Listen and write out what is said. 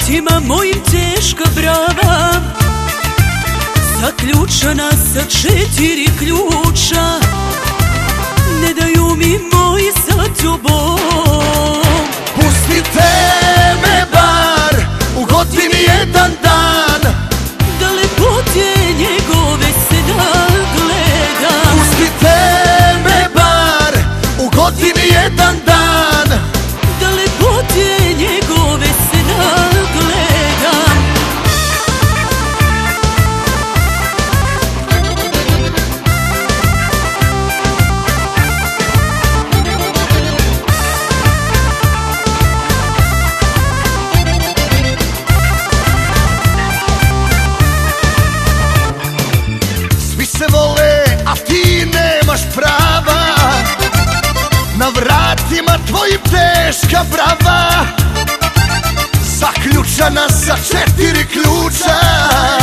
vratima mojim teška brava, zaključana sa 4 ključa, ne daju mi moji sa tobom. Pustite me bar, ugodi mi jedan dan, da lepote njegove se nagledam. Pustite me bar, ugodi mi jedan dan, da lepote njegove se nagledam. Svi se vole, a ti nemaš prava, na vratima tvojim teška brava, zaključana sa 4 ključa.